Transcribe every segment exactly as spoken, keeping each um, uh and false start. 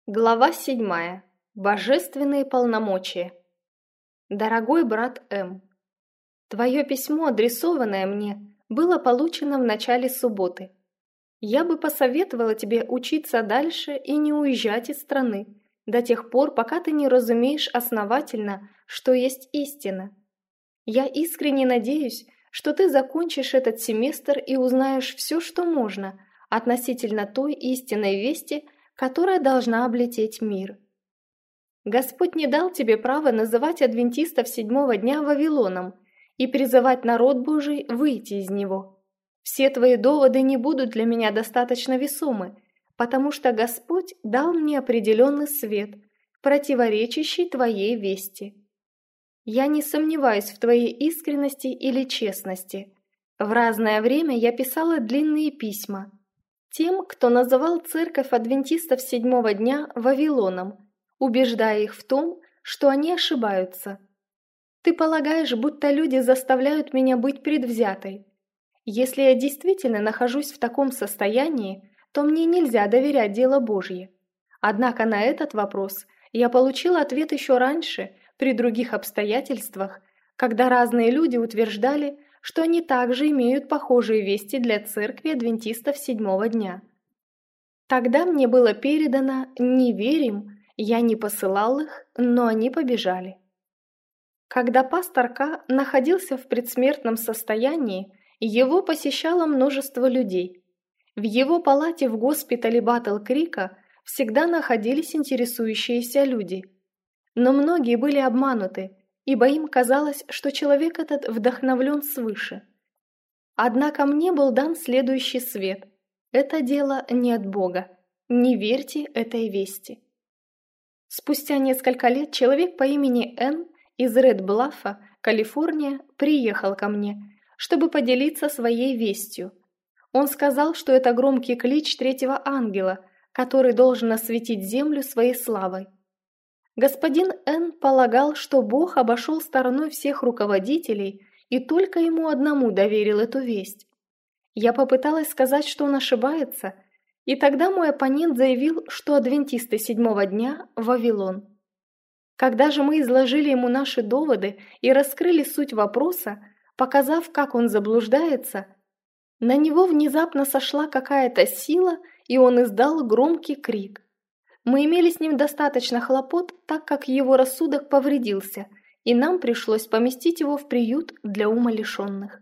Глава седьмая. Божественные полномочия. Дорогой брат М. Твое письмо, адресованное мне, было получено в начале субботы. Я бы посоветовала тебе учиться дальше и не уезжать из страны до тех пор, пока ты не разумеешь основательно, что есть истина. Я искренне надеюсь, что ты закончишь этот семестр и узнаешь все, что можно относительно той истинной вести, которая должна облететь мир. Господь не дал тебе права называть адвентистов седьмого дня Вавилоном и призывать народ Божий выйти из него. Все твои доводы не будут для меня достаточно весомы, потому что Господь дал мне определенный свет, противоречащий твоей вести. Я не сомневаюсь в твоей искренности или честности. В разное время я писала длинные письма тем, кто называл церковь адвентистов седьмого дня Вавилоном, убеждая их в том, что они ошибаются. Ты полагаешь, будто люди заставляют меня быть предвзятой. Если я действительно нахожусь в таком состоянии, то мне нельзя доверять дело Божье. Однако на этот вопрос я получила ответ еще раньше, при других обстоятельствах, когда разные люди утверждали, что они также имеют похожие вести для церкви адвентистов седьмого дня. Тогда мне было передано «не верим», я не посылал их, но они побежали. Когда пастор К. находился в предсмертном состоянии, его посещало множество людей. В его палате в госпитале Батл-Крика всегда находились интересующиеся люди. Но многие были обмануты, ибо им казалось, что человек этот вдохновлен свыше. Однако мне был дан следующий свет. Это дело не от Бога. Не верьте этой вести. Спустя несколько лет человек по имени Н из Ред-Блаффа, Калифорния, приехал ко мне, чтобы поделиться своей вестью. Он сказал, что это громкий клич третьего ангела, который должен осветить землю своей славой. Господин Н. полагал, что Бог обошел стороной всех руководителей и только ему одному доверил эту весть. Я попыталась сказать, что он ошибается, и тогда мой оппонент заявил, что адвентисты седьмого дня – Вавилон. Когда же мы изложили ему наши доводы и раскрыли суть вопроса, показав, как он заблуждается, на него внезапно сошла какая-то сила, и он издал громкий крик. Мы имели с ним достаточно хлопот, так как его рассудок повредился, и нам пришлось поместить его в приют для умалишенных.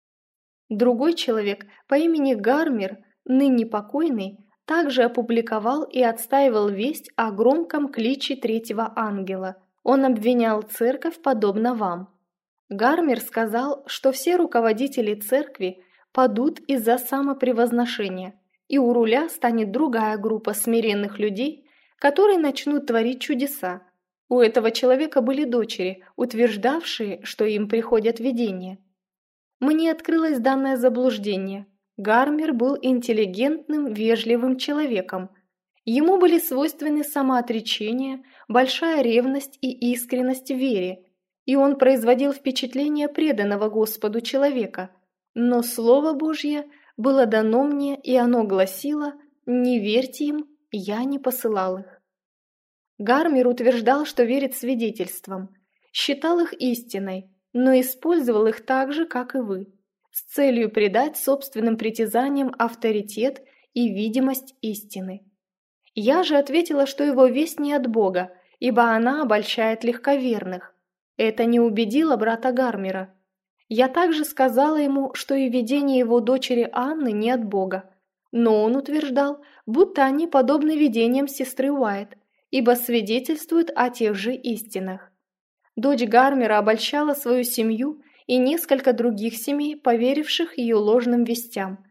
Другой человек по имени Гармер, ныне покойный, также опубликовал и отстаивал весть о громком кличе третьего ангела. Он обвинял церковь подобно вам. Гармер сказал, что все руководители церкви падут из-за самопревозношения, и у руля станет другая группа смиренных людей, которые начнут творить чудеса. У этого человека были дочери, утверждавшие, что им приходят видения. Мне открылось данное заблуждение. Гармер был интеллигентным, вежливым человеком. Ему были свойственны самоотречение, большая ревность и искренность в вере, и он производил впечатление преданного Господу человека. Но Слово Божье было дано мне, и оно гласило «Не верьте им, я не посылал их». Гармер утверждал, что верит свидетельствам, считал их истиной, но использовал их так же, как и вы, с целью придать собственным притязаниям авторитет и видимость истины. Я же ответила, что его весть не от Бога, ибо она обольщает легковерных. Это не убедило брата Гармера. Я также сказала ему, что и видение его дочери Анны не от Бога, но он утверждал, будто они подобны видениям сестры Уайт, ибо свидетельствуют о тех же истинах. Дочь Гармера обольщала свою семью и несколько других семей, поверивших ее ложным вестям.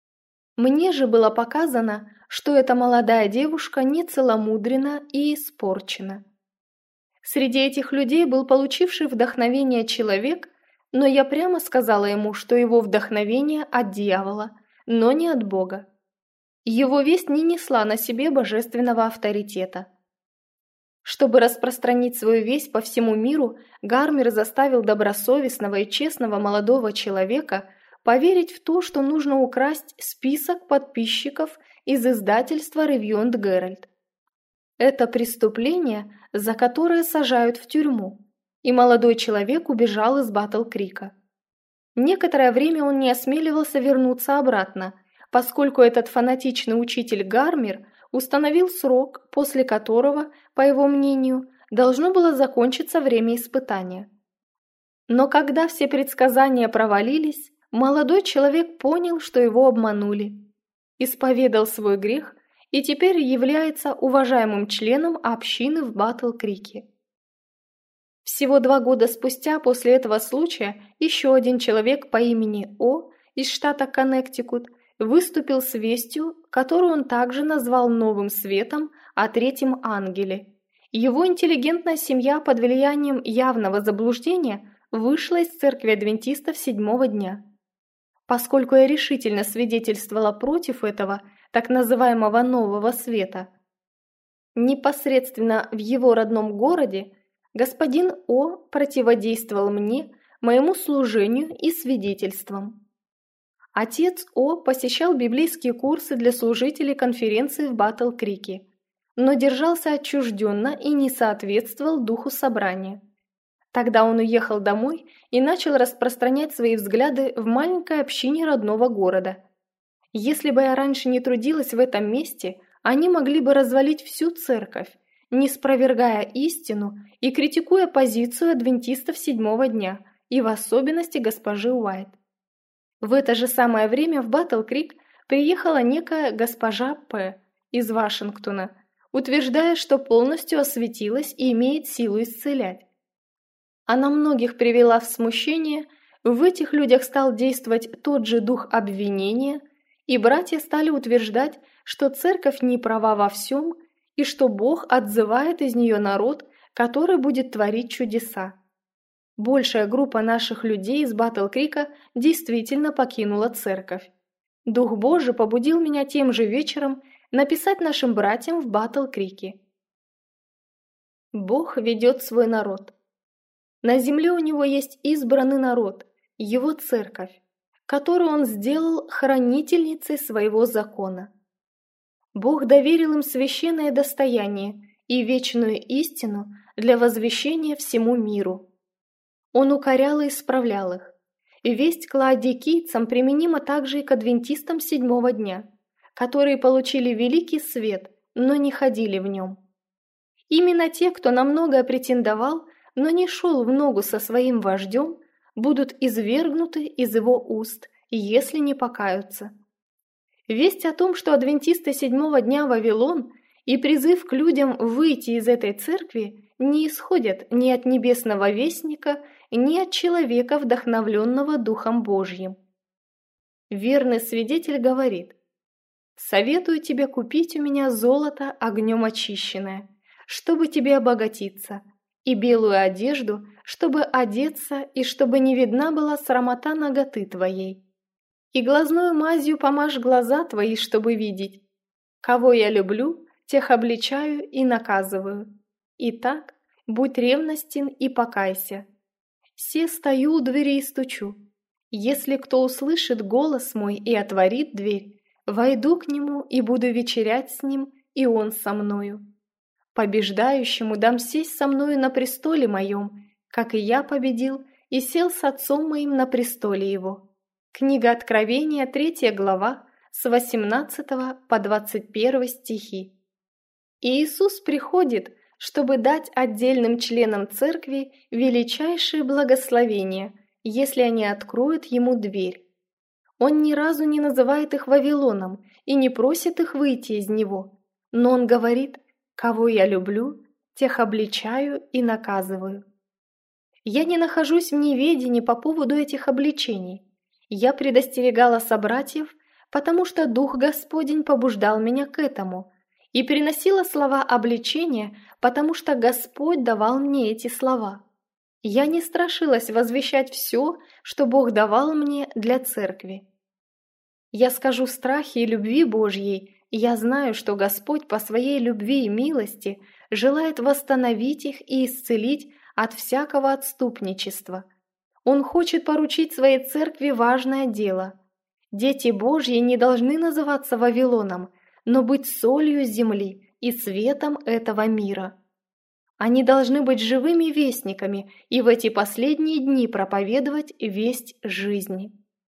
Мне же было показано, что эта молодая девушка нецеломудрена и испорчена. Среди этих людей был получивший вдохновение человек, но я прямо сказала ему, что его вдохновение от дьявола, но не от Бога. Его весть не несла на себе божественного авторитета. Чтобы распространить свою весть по всему миру, Гармер заставил добросовестного и честного молодого человека поверить в то, что нужно украсть список подписчиков из издательства Review and Herald. Это преступление, за которое сажают в тюрьму, и молодой человек убежал из Батл-Крика. Некоторое время он не осмеливался вернуться обратно, поскольку этот фанатичный учитель Гармер установил срок, после которого, по его мнению, должно было закончиться время испытания. Но когда все предсказания провалились, молодой человек понял, что его обманули, исповедал свой грех и теперь является уважаемым членом общины в Батл-Крике. Всего два года спустя после этого случая еще один человек по имени О из штата Коннектикут выступил с вестью, которую он также назвал «Новым светом» о третьем ангеле. Его интеллигентная семья под влиянием явного заблуждения вышла из церкви адвентистов седьмого дня. Поскольку я решительно свидетельствовала против этого так называемого «нового света», непосредственно в его родном городе, господин О противодействовал мне, моему служению и свидетельствам. Отец О посещал библейские курсы для служителей конференции в Батл-Крике, но держался отчужденно и не соответствовал духу собрания. Тогда он уехал домой и начал распространять свои взгляды в маленькой общине родного города. Если бы я раньше не трудилась в этом месте, они могли бы развалить всю церковь, не спровергая истину и критикуя позицию адвентистов седьмого дня, и в особенности госпожи Уайт. В это же самое время в Батл-Крик приехала некая госпожа П. из Вашингтона, утверждая, что полностью осветилась и имеет силу исцелять. Она многих привела в смущение, в этих людях стал действовать тот же дух обвинения, и братья стали утверждать, что церковь не права во всем, и что Бог отзывает из нее народ, который будет творить чудеса. Большая группа наших людей из Батл-Крика действительно покинула церковь. Дух Божий побудил меня тем же вечером написать нашим братьям в Батл-Крике. Бог ведет свой народ. На земле у него есть избранный народ, его церковь, которую он сделал хранительницей своего закона. Бог доверил им священное достояние и вечную истину для возвещения всему миру. Он укорял и исправлял их. И весть к лаодикийцам применима также и к адвентистам седьмого дня, которые получили великий свет, но не ходили в нем. Именно те, кто на многое претендовал, но не шел в ногу со своим вождем, будут извергнуты из его уст, если не покаются. Весть о том, что адвентисты седьмого дня Вавилон и призыв к людям выйти из этой церкви не исходят ни от небесного вестника, ни от человека, вдохновленного Духом Божьим. Верный свидетель говорит: «Советую тебе купить у меня золото огнем очищенное, чтобы тебе обогатиться, и белую одежду, чтобы одеться, и чтобы не видна была срамота наготы твоей. И глазною мазью помажь глаза твои, чтобы видеть. Кого я люблю, тех обличаю и наказываю. Итак, будь ревностен и покайся. Се стою у двери и стучу. Если кто услышит голос мой и отворит дверь, войду к нему и буду вечерять с ним, и он со мною. Побеждающему дам сесть со мною на престоле моем, как и я победил и сел с отцом моим на престоле его». Книга Откровения, третья глава, с восемнадцатого по двадцать первый стихи. И Иисус приходит, чтобы дать отдельным членам церкви величайшие благословения, если они откроют ему дверь. Он ни разу не называет их Вавилоном и не просит их выйти из него, но он говорит: «Кого я люблю, тех обличаю и наказываю». Я не нахожусь в неведении по поводу этих обличений. Я предостерегала собратьев, потому что Дух Господень побуждал меня к этому, и приносила слова обличения, потому что Господь давал мне эти слова. Я не страшилась возвещать все, что Бог давал мне для церкви. Я скажу в страхе и любви Божьей, и я знаю, что Господь по своей любви и милости желает восстановить их и исцелить от всякого отступничества. Он хочет поручить своей церкви важное дело. Дети Божьи не должны называться Вавилоном, но быть солью земли и светом этого мира. Они должны быть живыми вестниками и в эти последние дни проповедовать весть жизни.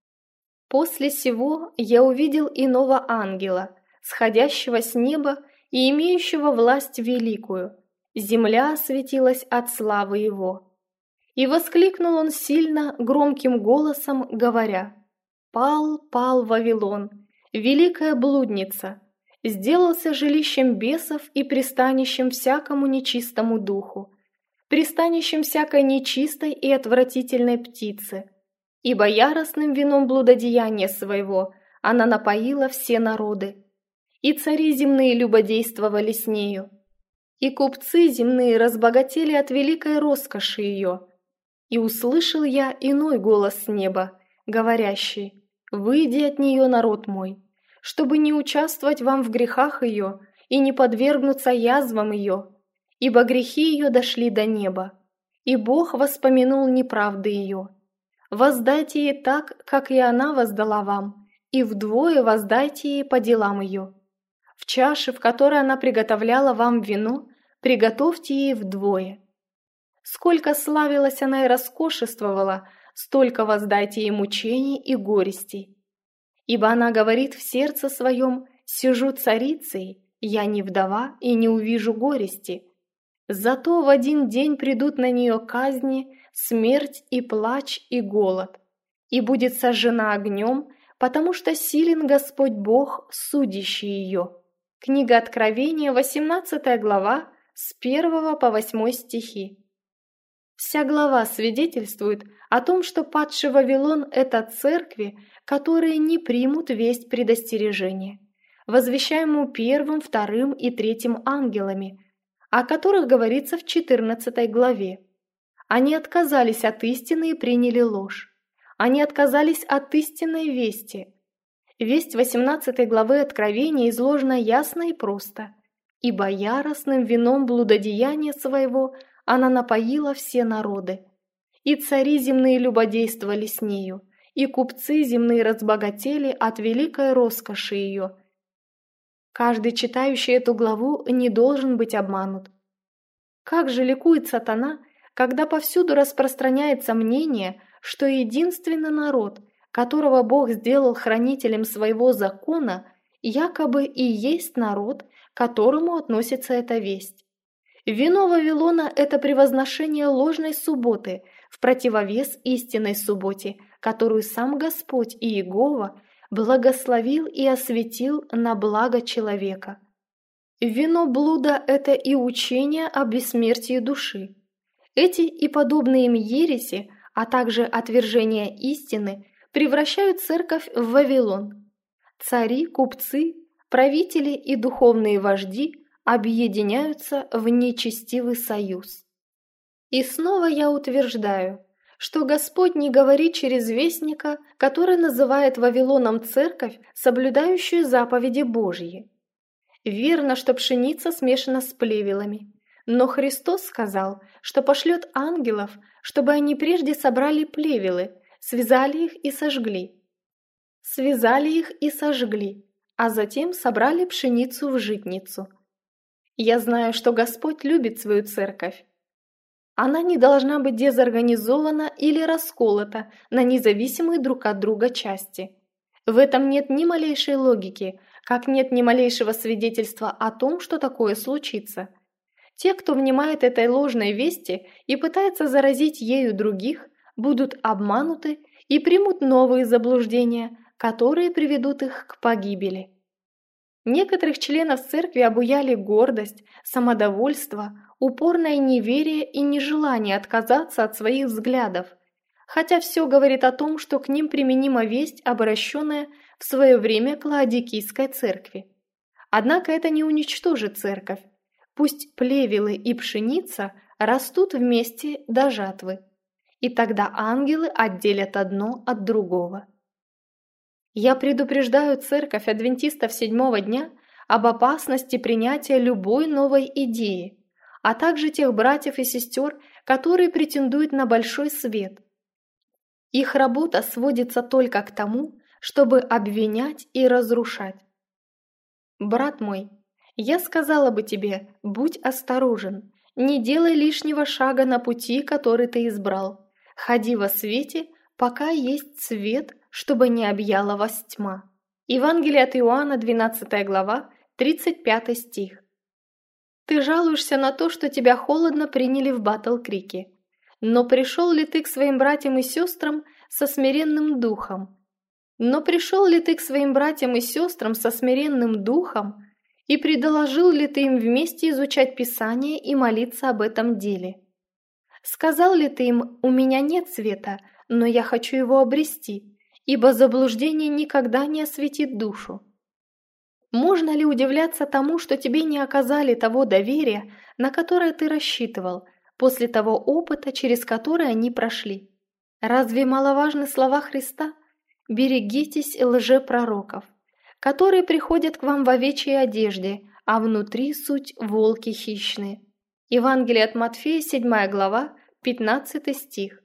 После сего я увидел иного ангела, сходящего с неба и имеющего власть великую. Земля осветилась от славы его. И воскликнул он сильно громким голосом, говоря: «Пал, пал Вавилон, великая блудница, сделался жилищем бесов и пристанищем всякому нечистому духу, пристанищем всякой нечистой и отвратительной птицы. Ибо яростным вином блудодеяния своего она напоила все народы, и цари земные любодействовали с нею, и купцы земные разбогатели от великой роскоши ее. И услышал я иной голос с неба, говорящий: «Выйди от нее, народ мой, чтобы не участвовать вам в грехах ее и не подвергнуться язвам ее, ибо грехи ее дошли до неба, и Бог воспомянул неправды ее. Воздайте ей так, как и она воздала вам, и вдвое воздайте ей по делам ее. В чаше, в которой она приготовляла вам вино, приготовьте ей вдвое. Сколько славилась она и роскошествовала, столько воздайте ей мучений и горестей. Ибо она говорит в сердце своем: сижу царицей, я не вдова и не увижу горести. Зато в один день придут на нее казни, смерть и плач и голод, и будет сожжена огнем, потому что силен Господь Бог, судящий ее». Книга Откровения, восемнадцатая глава, с первого по восьмой стихи. Вся глава свидетельствует о том, что падший Вавилон – это церкви, которые не примут весть предостережения, возвещаемую первым, вторым и третьим ангелами, о которых говорится в четырнадцатой главе. Они отказались от истины и приняли ложь. Они отказались от истинной вести. Весть восемнадцатой главы Откровения изложена ясно и просто. «Ибо яростным вином блудодеяния своего она напоила все народы. И цари земные любодействовали с нею, и купцы земные разбогатели от великой роскоши ее». Каждый, читающий эту главу, не должен быть обманут. Как же ликует сатана, когда повсюду распространяется мнение, что единственный народ, которого Бог сделал хранителем своего закона, якобы и есть народ, к которому относится эта весть. Вино Вавилона – это превозношение ложной субботы в противовес истинной субботе, которую сам Господь и Иегова благословил и осветил на благо человека. Вино блуда – это и учение о бессмертии души. Эти и подобные им ереси, а также отвержение истины, превращают церковь в Вавилон. Цари, купцы, правители и духовные вожди объединяются в нечестивый союз. И снова я утверждаю, что Господь не говорит через вестника, который называет Вавилоном церковь, соблюдающую заповеди Божьи. Верно, что пшеница смешана с плевелами, но Христос сказал, что пошлет ангелов, чтобы они прежде собрали плевелы, связали их и сожгли. Связали их и сожгли, а затем собрали пшеницу в житницу. Я знаю, что Господь любит свою церковь. Она не должна быть дезорганизована или расколота на независимые друг от друга части. В этом нет ни малейшей логики, как нет ни малейшего свидетельства о том, что такое случится. Те, кто внимает этой ложной вести и пытается заразить ею других, будут обмануты и примут новые заблуждения, которые приведут их к погибели. Некоторых членов церкви обуяли гордость, самодовольство, упорное неверие и нежелание отказаться от своих взглядов, хотя все говорит о том, что к ним применима весть, обращенная в свое время к Лаодикийской церкви. Однако это не уничтожит церковь. Пусть плевелы и пшеница растут вместе до жатвы, и тогда ангелы отделят одно от другого. Я предупреждаю церковь адвентистов седьмого дня об опасности принятия любой новой идеи, а также тех братьев и сестер, которые претендуют на большой свет. Их работа сводится только к тому, чтобы обвинять и разрушать. Брат мой, Я сказала бы тебе, будь осторожен, не делай лишнего шага на пути, который ты избрал. Ходи во свете, пока есть свет, чтобы не объяла вас тьма. Евангелие от Иоанна, двенадцатая глава, тридцать пятый стих. Ты жалуешься на то, что тебя холодно приняли в Батл-Крике. Но пришел ли ты к своим братьям и сестрам со смиренным духом? Но пришел ли ты к своим братьям и сестрам со смиренным духом, и предложил ли ты им вместе изучать Писание и молиться об этом деле? Сказал ли ты им: «У меня нет света, но я хочу его обрести, ибо заблуждение никогда не осветит душу»? Можно ли удивляться тому, что тебе не оказали того доверия, на которое ты рассчитывал, после того опыта, через который они прошли? Разве маловажны слова Христа? «Берегитесь лжепророков, которые приходят к вам в овечьей одежде, а внутри суть волки хищные». Евангелие от Матфея, седьмая глава, пятнадцатый стих.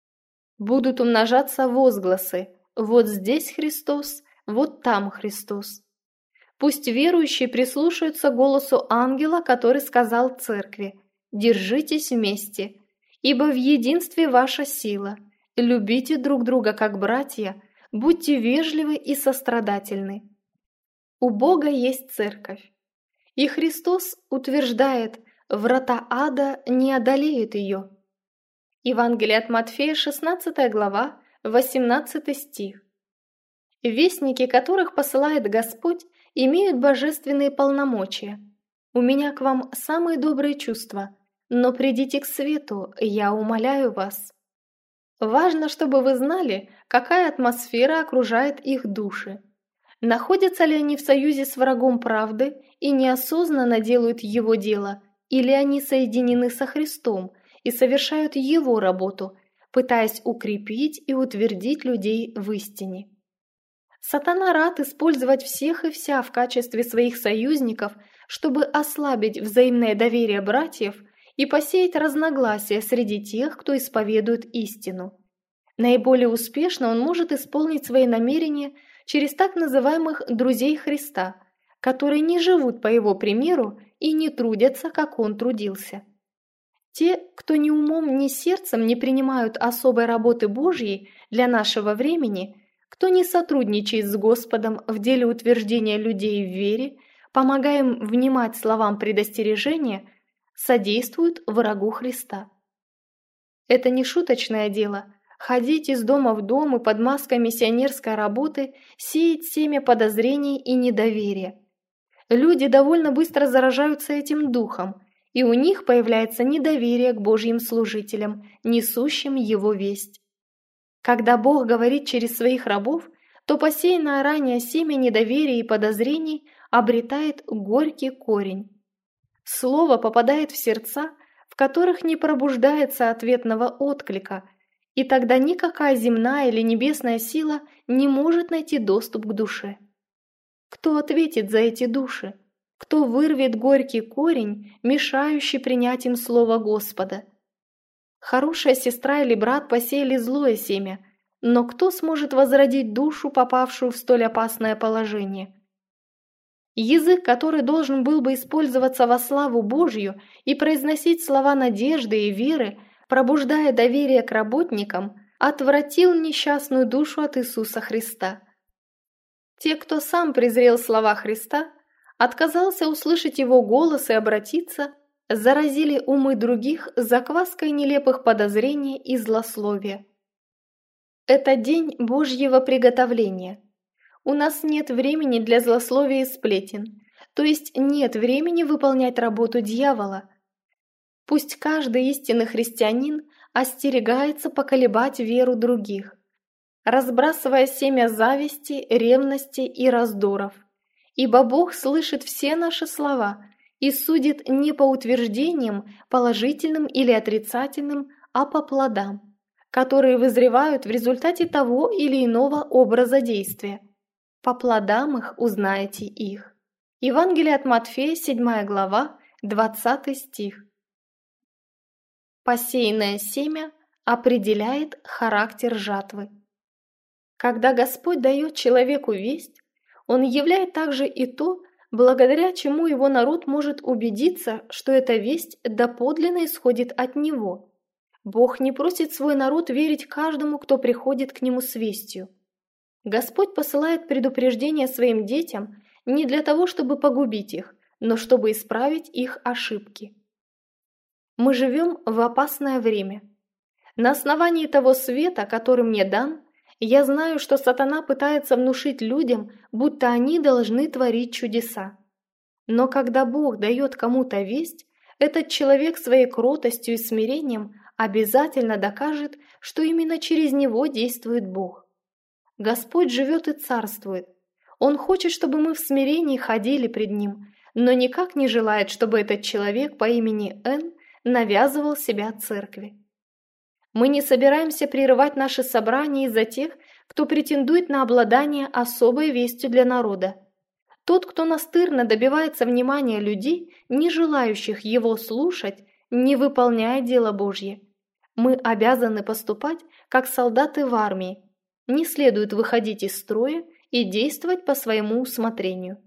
Будут умножаться возгласы: «Вот здесь Христос, вот там Христос». Пусть верующие прислушаются к голосу ангела, который сказал церкви: «Держитесь вместе, ибо в единстве ваша сила. Любите друг друга как братья, будьте вежливы и сострадательны». У Бога есть церковь, и Христос утверждает: «Врата ада не одолеют ее». Евангелие от Матфея, шестнадцатая глава, восемнадцатый стих. Вестники, которых посылает Господь, имеют божественные полномочия. У меня к вам самые добрые чувства, но придите к свету, я умоляю вас. Важно, чтобы вы знали, какая атмосфера окружает их души. Находятся ли они в союзе с врагом правды и неосознанно делают его дело, или они соединены со Христом и совершают его работу, пытаясь укрепить и утвердить людей в истине. Сатана рад использовать всех и вся в качестве своих союзников, чтобы ослабить взаимное доверие братьев и посеять разногласия среди тех, кто исповедует истину. Наиболее успешно он может исполнить свои намерения через так называемых «друзей Христа», которые не живут по его примеру и не трудятся, как он трудился. Те, кто ни умом, ни сердцем не принимают особой работы Божьей для нашего времени, кто не сотрудничает с Господом в деле утверждения людей в вере, помогая им внимать словам предостережения, содействуют врагу Христа. Это не шуточное дело – ходить из дома в дом и под маской миссионерской работы сеять семя подозрений и недоверия. Люди довольно быстро заражаются этим духом, и у них появляется недоверие к Божьим служителям, несущим Его весть. Когда Бог говорит через своих рабов, то посеянное ранее семя недоверия и подозрений обретает горький корень. Слово попадает в сердца, в которых не пробуждается ответного отклика, и тогда никакая земная или небесная сила не может найти доступ к душе. Кто ответит за эти души? Кто вырвет горький корень, мешающий принять им слово Господа? Хорошая сестра или брат посеяли злое семя, но кто сможет возродить душу, попавшую в столь опасное положение? Язык, который должен был бы использоваться во славу Божью и произносить слова надежды и веры, пробуждая доверие к работникам, отвратил несчастную душу от Иисуса Христа. Те, кто сам презрел слова Христа, отказался услышать Его голос и обратиться, заразили умы других закваской нелепых подозрений и злословия. Это день Божьего приготовления. У нас нет времени для злословия и сплетен, то есть нет времени выполнять работу дьявола. Пусть каждый истинный христианин остерегается поколебать веру других, разбрасывая семя зависти, ревности и раздоров, ибо Бог слышит все наши слова и судит не по утверждениям, положительным или отрицательным, а по плодам, которые вызревают в результате того или иного образа действия. По плодам их узнаете их. Евангелие от Матфея, седьмая глава, двадцатый стих. Посеянное семя определяет характер жатвы. Когда Господь дает человеку весть, Он являет также и то, благодаря чему его народ может убедиться, что эта весть доподлинно исходит от него. Бог не просит свой народ верить каждому, кто приходит к нему с вестью. Господь посылает предупреждение своим детям не для того, чтобы погубить их, но чтобы исправить их ошибки. Мы живем в опасное время. На основании того света, который мне дан, я знаю, что сатана пытается внушить людям, будто они должны творить чудеса. Но когда Бог дает кому-то весть, этот человек своей кротостью и смирением обязательно докажет, что именно через него действует Бог. Господь живет и царствует. Он хочет, чтобы мы в смирении ходили пред Ним, но никак не желает, чтобы этот человек по имени Н навязывал себя церкви. Мы не собираемся прерывать наши собрания из-за тех, кто претендует на обладание особой вестью для народа. Тот, кто настырно добивается внимания людей, не желающих его слушать, не выполняет дело Божье. Мы обязаны поступать, как солдаты в армии. Не следует выходить из строя и действовать по своему усмотрению.